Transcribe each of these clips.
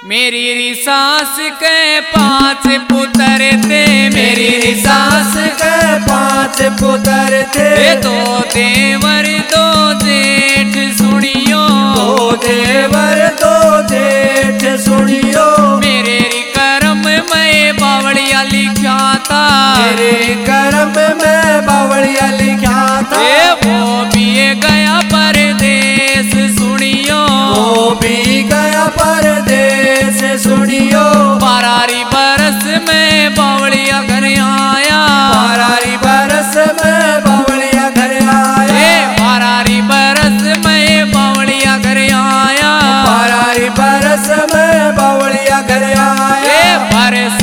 मेरी सास के 5 पुत्र थे, मेरी सास के 5 पुत्र थे। 2 देवर 2 जेठ सुनियो, 2 देवर 2 जेठ सुनियो। मेरे कर्म में बावड़िया लिखा था, मेरे कर्म में बावड़िया लिखा था। वो भी गया परदेश सुनियो, वो भी गया परदेश सुनियो। 12 बरस में बावड़िया घर आया, 12 बरस में बावड़िया घर आया। 12 बरस में बावड़िया घर आया, 12 बरस में बावड़िया घर आया। बरस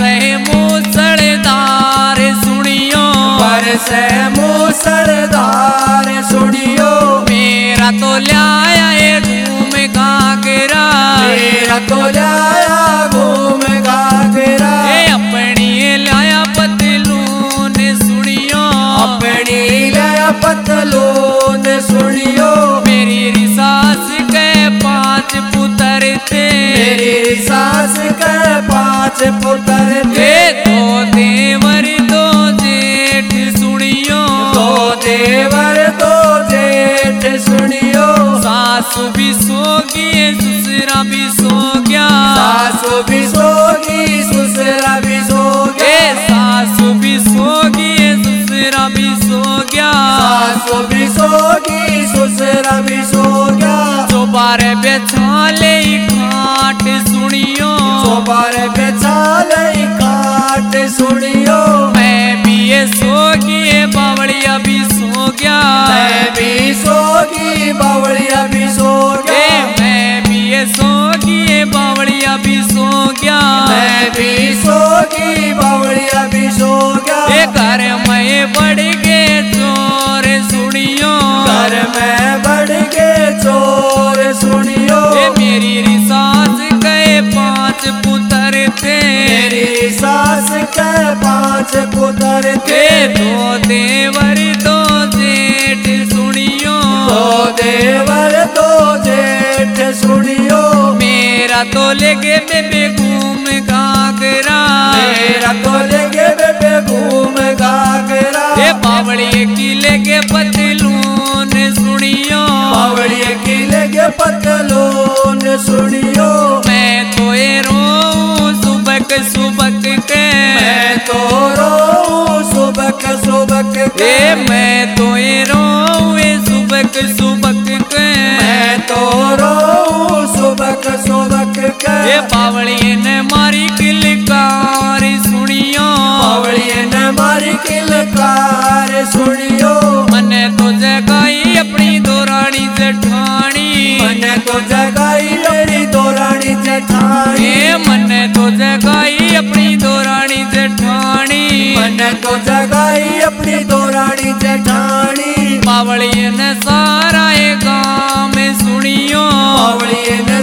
मूसलधार सुनियो, बरस मूसलधार सुनियो। मेरा तो लाया घूम घाघरा, मेरा तो लाया घूम घाघरा। अपनी लाया पतलून सुनियो, अपनी लाया पतलून सुनियो। मेरी सास के 5 पुत्र थे, मेरी सास के 5 पुत्र थे। 2 देवर 2 जेठ सुनियो, 2 देवर 2 जेठ सुनियो। सासु भी सोगी ससुरा भी सो गया, सासु भी सोगी ससुरा भी सो गया। सासु भी सोगी ससुरा भी सो गया, सासु भी सोगी ससुरा भी सो गया। 12 बेचाले खाट सुनियो, 12 बेचाले काट सुनियो। मैं भी ये सोगी बावड़िया भी सो गया, मैं भी सोगी बावड़िया भी सो गया। मैं भी ये सोगी बावड़िया भी सो गया, मैं भी सोगी बावड़िया भी सो गया। घर में बढ़ गए चोर सुनियो, घर में बढ़ के चोर सुनियो। मेरी सास के 5 पुत्र थे, मेरी सास के 5 पुत्र थे। 2 देवर 2 जेठ सुनियो, 2 देवर 2 जेठ सुनियो। मेरा तो लेके बेबे घूम घाघरा, मेरा तो लेके बेबे घूम घाघरा। बावड़िए की लेके पतलून सुनियो, बावड़िए की लेके पतलून सुनियो। मैं तो ये रो सुबक सुबक के, मैं तो रो सुबक सुबक के। मैं तो ये रो सुबक सुबक के, मैं तो रो सुबक सुबक के। बावड़िए ने मारी किलकार सुनियो, बावड़िए ने मारी किलकार सुनियो। मने तो जगाई अपनी दोरानी जेठानी, मने तो जगाई मेरी दोरानी जेठानी। मने तो जगाई अपनी दोरानी जेठानी, मने तो जगाई अपनी दोरानी जेठानी। बावड़िए ने सारा गाँव में सुनियो, बावड़िए ने